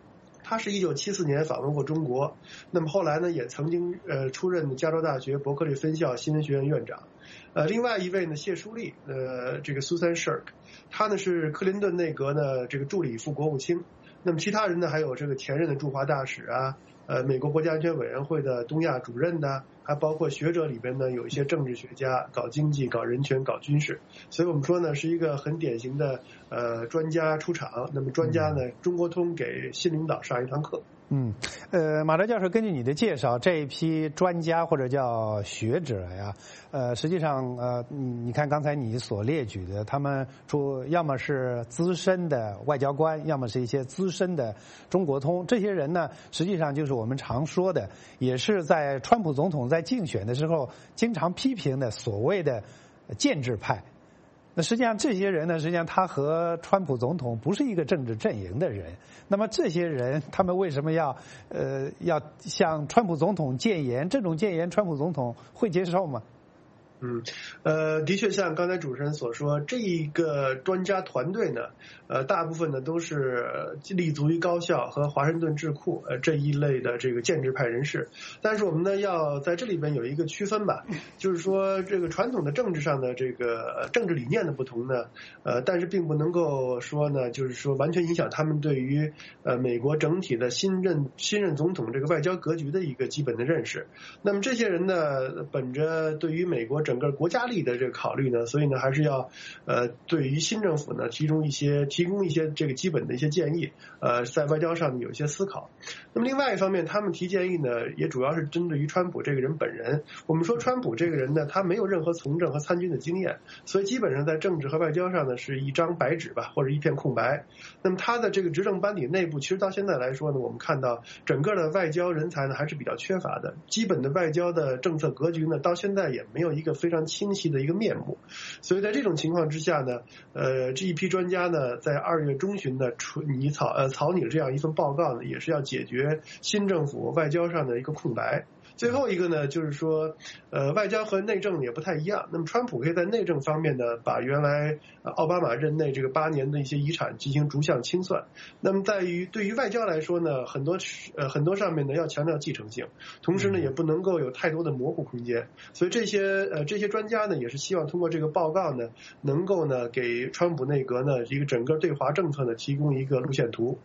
他是1974年访问过中国，那么后来呢也曾经出任加州大学伯克利分校新闻学院院长。另外一位呢谢淑丽，这个 Susan Shirk， 他呢是克林顿内阁呢这个助理副国务卿。那么其他人呢还有这个前任的驻华大使啊，美国国家安全委员会的东亚主任呢，还包括学者里边呢有一些政治学家，搞经济、搞人权、搞军事，所以我们说呢是一个很典型的专家出场。那么专家呢，中国通给新领导上一堂课。 马哲教授，根据你的介绍，这一批专家或者叫学者呀，实际上你看刚才你所列举的，他们要么是资深的外交官，要么是一些资深的中国通，这些人呢，实际上就是我们常说的，也是在川普总统在竞选的时候经常批评的所谓的建制派。那实际上这些人呢，实际上他和川普总统不是一个政治阵营的人。那么这些人他们为什么要向川普总统谏言？这种谏言川普总统会接受吗？ 的确像刚才主持人所说，这一个专家团队呢，大部分呢都是立足于高校和华盛顿智库这一类的这个建制派人士。但是我们呢要在这里边有一个区分吧，就是说这个传统的政治上的这个政治理念的不同呢，但是并不能够说呢，就是说完全影响他们对于美国整体的新任总统这个外交格局的一个基本的认识。那么这些人呢，本着对于美国整个国家利益的这个考虑呢，所以呢还是要对于新政府呢提供一些这个基本的一些建议，在外交上有一些思考。那么另外一方面，他们提建议呢，也主要是针对于川普这个人本人。我们说川普这个人呢，他没有任何从政和参军的经验，所以基本上在政治和外交上呢是一张白纸吧，或者一片空白。那么他的这个执政班底内部，其实到现在来说呢，我们看到整个的外交人才呢还是比较缺乏的，基本的外交的政策格局呢，到现在也没有一个非常清晰的一个面目。所以在这种情况之下呢，这一批专家呢，在2月中旬的草拟这样一份报告呢，也是要解决新政府外交上的一个空白。最后一个呢，就是说，外交和内政也不太一样。那么，川普可以在内政方面呢，把原来奥巴马任内这个8年的一些遗产进行逐项清算。那么，对于外交来说呢，很多上面呢要强调继承性，同时呢也不能够有太多的模糊空间。所以这些专家呢，也是希望通过这个报告呢，能够呢给川普内阁呢一个整个对华政策呢提供一个路线图。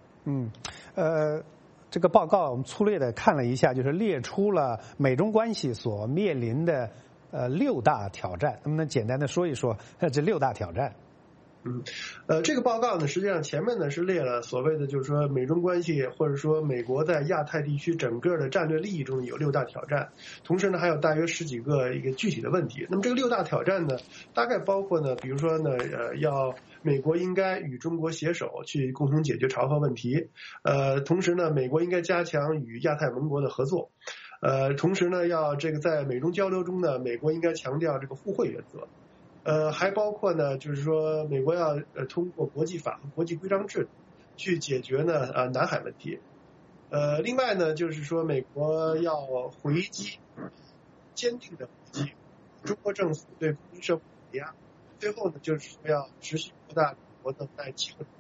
这个报告我们粗略的看了一下，就是列出了美中关系所面临的6大挑战。能不能简单的说一说这6大挑战？ 这个报告呢，实际上前面呢是列了所谓的就是说美中关系，或者说美国在亚太地区整个的战略利益中有6大挑战，同时呢还有大约10几个一个具体的问题。那么这个6大挑战呢，大概包括呢，比如说呢，美国应该与中国携手去共同解决朝核问题，同时呢，美国应该加强与亚太盟国的合作，同时呢，要这个在美中交流中呢，美国应该强调这个互惠原则。还包括呢，就是说美国要通过国际法和国际规章制度去解决呢南海问题。另外呢，就是说美国要回击，坚定的回击中国政府对国民社会的压。最后呢，就是说要持续扩大美国的在气候。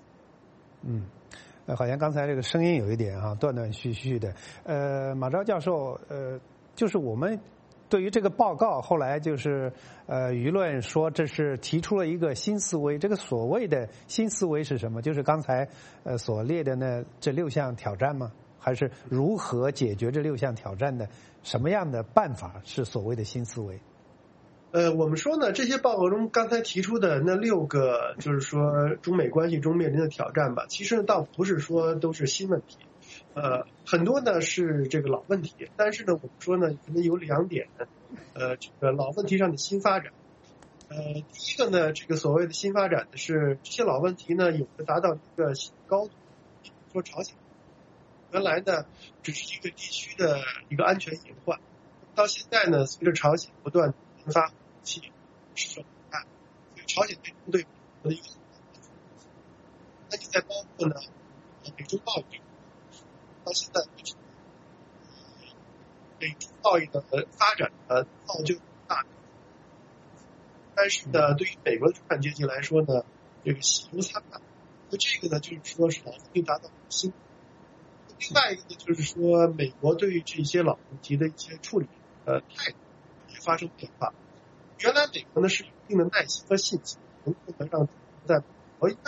好像刚才这个声音有一点断断续续的。马昭教授，就是我们对于这个报告，后来就是舆论说这是提出了一个新思维。这个所谓的新思维是什么？就是刚才所列的这6项挑战吗？还是如何解决这6项挑战的？什么样的办法是所谓的新思维？ 我们说呢，这些报告中刚才提出的那6个，就是说中美关系中面临的挑战吧，其实倒不是说都是新问题。很多呢是这个老问题，但是呢，我们说呢，可能有2点，这个老问题上的新发展。第一个呢，这个所谓的新发展的是这些老问题呢，有的达到一个新高度，比如说朝鲜，原来呢只是一个地区的一个安全隐患，到现在呢，随着朝鲜不断研发武器，市场大，所以朝鲜对中对美的一个很大的那你再包括呢，美中贸易。到现在为止，美中贸易的发展造就大，但是呢，对于美国的中产阶级来说呢，这个喜忧参半。那这个呢，就是说是老问题达到新。 另外一个呢，就是说美国对于这些老问题的一些处理态度也发生变化。原来美国呢是有一定的耐心和信心，能够让在国以外，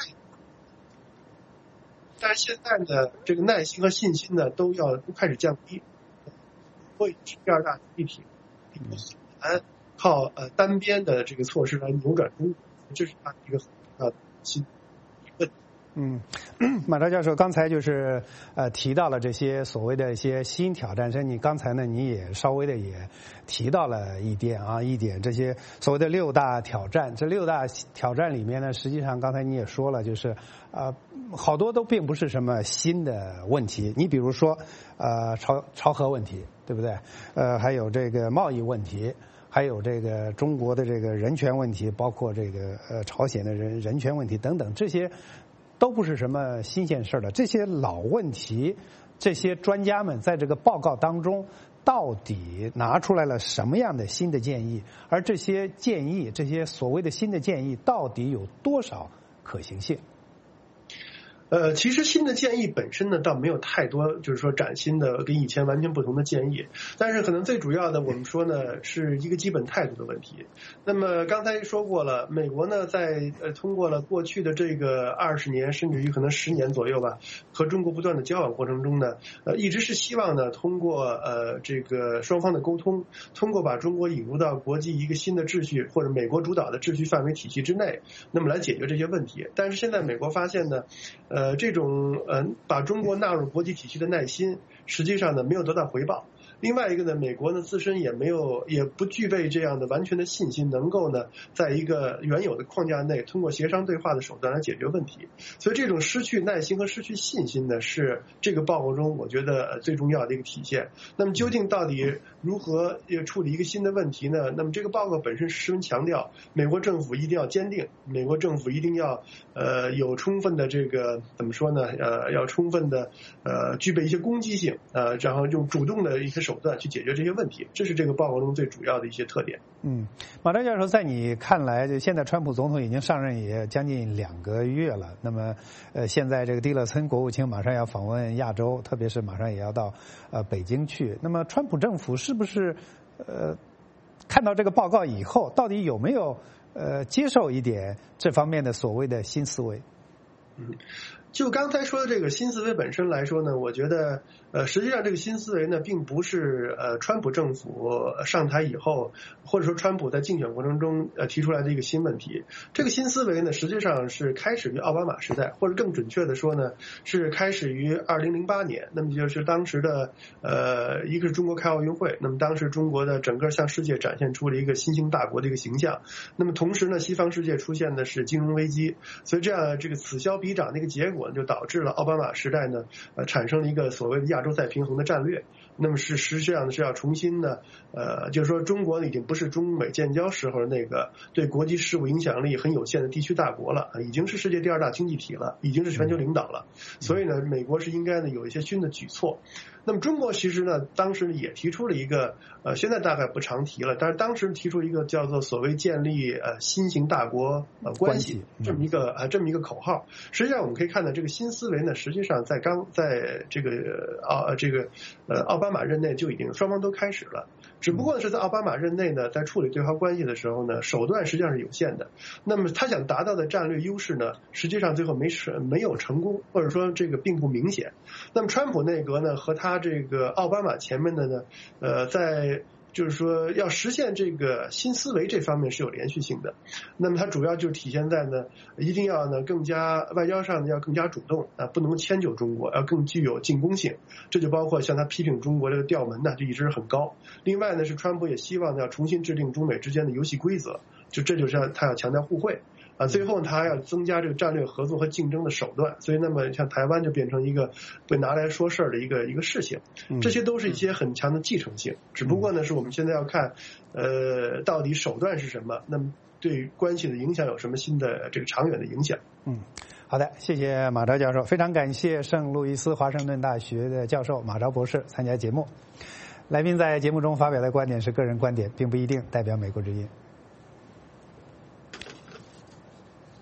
但是现在呢，这个耐心和信心呢都开始降低。会是第二大经济体，很难靠单边的这个措施来扭转中国，这是它一个很重要的新问题。 马昭教授刚才就是提到了这些所谓的一些新挑战，所以你刚才呢你也稍微的也提到了一点这些所谓的6大挑战。这6大挑战里面呢，实际上刚才你也说了，就是好多都并不是什么新的问题。你比如说朝核问题，对不对？还有这个贸易问题。还有这个中国的这个人权问题，包括这个朝鲜的人权问题等等，这些都不是什么新鲜事了。这些老问题，这些专家们在这个报告当中到底拿出来了什么样的新的建议？而这些建议，这些所谓的新的建议，到底有多少可行性？ 其实新的建议本身呢，倒没有太多，就是说崭新的跟以前完全不同的建议。但是可能最主要的，我们说呢，是一个基本态度的问题。那么刚才说过了，美国呢，在通过了过去的这个20年，甚至于可能10年左右吧，和中国不断的交往过程中呢，一直是希望呢，通过这个双方的沟通，通过把中国引入到国际一个新的秩序或者美国主导的秩序范围体系之内，那么来解决这些问题。但是现在美国发现呢，这种把中国纳入国际体系的耐心，实际上呢没有得到回报。另外一个呢，美国呢自身也不具备这样的完全的信心，能够呢在一个原有的框架内，通过协商对话的手段来解决问题。所以这种失去耐心和失去信心呢，是这个报告中我觉得最重要的一个体现。那么究竟到底如何处理一个新的问题呢？那么这个报告本身十分强调，美国政府一定要坚定，美国政府一定要有充分的这个怎么说呢？要充分的具备一些攻击性，然后用主动的一些手段去解决这些问题，这是这个报告中最主要的一些特点。 马昭教授，在你看来，就现在川普总统已经上任也将近2个月了，那么现在这个蒂勒森国务卿马上要访问亚洲，特别是马上也要到北京去，那么川普政府是不是看到这个报告以后，到底有没有接受一点这方面的所谓的新思维？ 就刚才说的这个新思维本身来说呢，我觉得实际上这个新思维呢，并不是川普政府上台以后，或者说川普在竞选过程中提出来的一个新问题。这个新思维呢，实际上是开始于奥巴马时代，或者更准确的说呢，是开始于2008年。那么就是当时的一个是中国开奥运会，那么当时中国的整个向世界展现出了一个新兴大国的一个形象。那么同时呢，西方世界出现的是金融危机，所以这样这个此消彼长的一个结果，就导致了奥巴马时代呢产生了一个所谓的亚洲再平衡的战略。那么是实际上是要重新的就是说中国已经不是中美建交时候那个对国际事务影响力很有限的地区大国了，已经是世界第2大经济体了，已经是全球领导了。所以呢，美国是应该呢有一些新的举措。那么中国其实呢，当时也提出了一个现在大概不常提了，但是当时提出一个叫做所谓建立新型大国关系这么一个口号。实际上我们可以看到，这个新思维呢，实际上在这个奥巴马任内就已经双方都开始了。只不过是在奥巴马任内呢，在处理对华关系的时候呢，手段实际上是有限的。那么他想达到的战略优势呢，实际上最后没有成功，或者说这个并不明显。那么川普内阁呢和他这个奥巴马前面的呢，在就是说要实现这个新思维这方面是有连续性的。那么它主要就体现在呢，一定要呢更加外交上呢要更加主动不能迁就中国，要更具有进攻性。这就包括像他批评中国这个调门呢就一直很高。另外呢是川普也希望呢要重新制定中美之间的游戏规则，这就是他要强调互惠。最后他还要增加这个战略合作和竞争的手段，所以那么像台湾就变成一个被拿来说事儿的一个事情。这些都是一些很强的继承性，只不过呢是我们现在要看到底手段是什么，那么对关系的影响有什么新的这个长远的影响。 好的，谢谢马昭教授，非常感谢圣路易斯华盛顿大学的教授马昭博士参加节目。来宾在节目中发表的观点是个人观点，并不一定代表美国之音。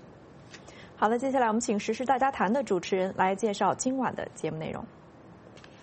好了，接下来我们请时事大家谈的主持人来介绍今晚的节目内容。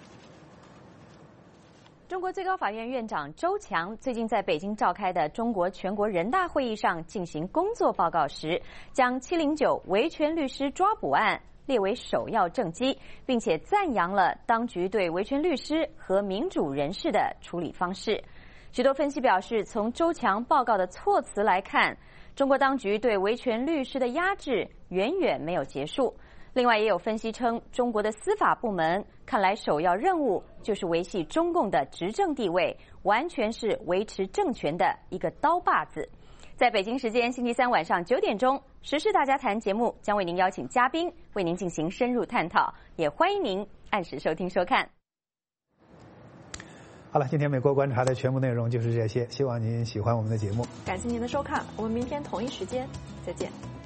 中国最高法院院长周强最近在北京召开的中国全国人大会议上进行工作报告时，将709维权律师抓捕案列为首要政绩，并且赞扬了当局对维权律师和民主人士的处理方式。许多分析表示，从周强报告的措辞来看，中国当局对维权律师的压制远远没有结束。另外，也有分析称，中国的司法部门看来首要任务就是维系中共的执政地位，完全是维持政权的一个刀把子。在北京时间星期三晚上9点钟，时事大家谈节目将为您邀请嘉宾为您进行深入探讨，也欢迎您按时收听收看。 好了，今天美国观察的全部内容就是这些，希望您喜欢我们的节目。 感谢您的收看，我们明天同一时间再见。